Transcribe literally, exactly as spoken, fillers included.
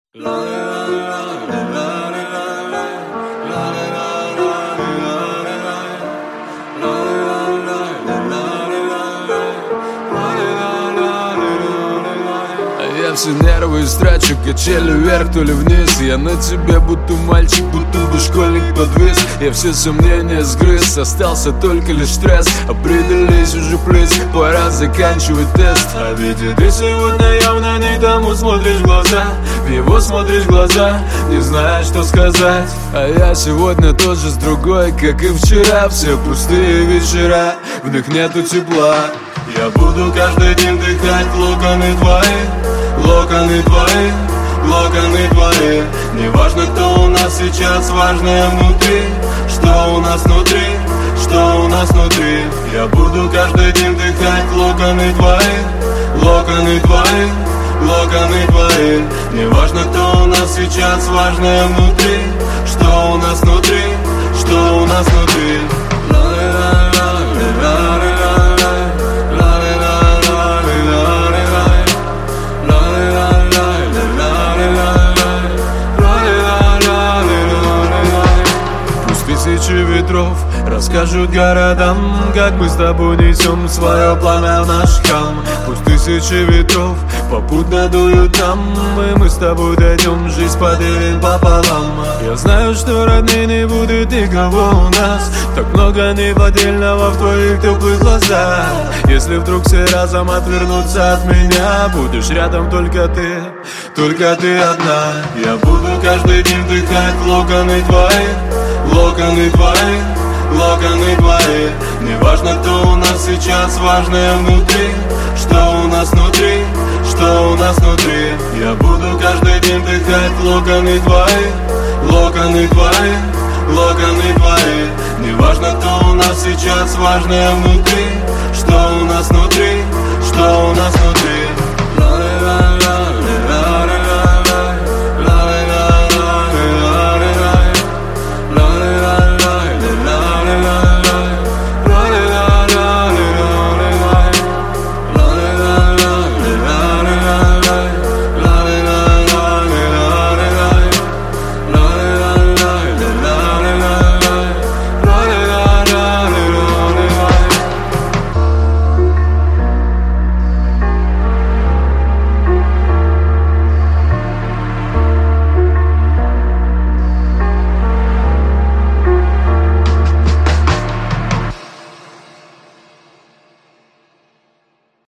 Я все нервы истрачу, качели вверх, то ли вниз. Я на тебе будто мальчик, будто бы школьник подвис. Я все сомнения сгрыз, остался только лишь стресс. Определись уже, плиз, пора заканчивать тест. А ведь и ты сегодня явно не тому смотришь в глаза. В его смотришь в глаза, не знаешь, что сказать. А я сегодня тоже с другой, как и вчера. Все пустые вечера, в них нету тепла. Я буду каждый день дыхать локоны твои, локоны твои, локоны твои. Неважно, кто у нас сейчас, важное внутри. Что у нас внутри, что у нас внутри. Я буду каждый день дыхать локоны твои, локоны твои, локоны твои. Неважно, кто у нас сейчас, важное внутри. Что у нас внутри, что у нас внутри. Тысячи ветров расскажут городам, как мы с тобой несем свое пламя в наш холм. Пусть тысячи ветров попутно дуют там, и мы с тобой дойдем, жизнь поделим пополам. Я знаю, что родные не будет никого у нас, так много неподдельного в твоих теплых глазах. Если вдруг все разом отвернутся от меня, будешь рядом только ты, только ты одна. Я буду каждый день вдыхать локоны твои, локоны твои, локоны твои. Неважно, кто у нас сейчас, важное внутри. Что у нас внутри, что у нас внутри. Я буду каждый день дыхать локоны твои, локоны твои, локоны твои. Неважно, кто у нас сейчас, важное внутри. Что у нас внутри, что у нас внутри.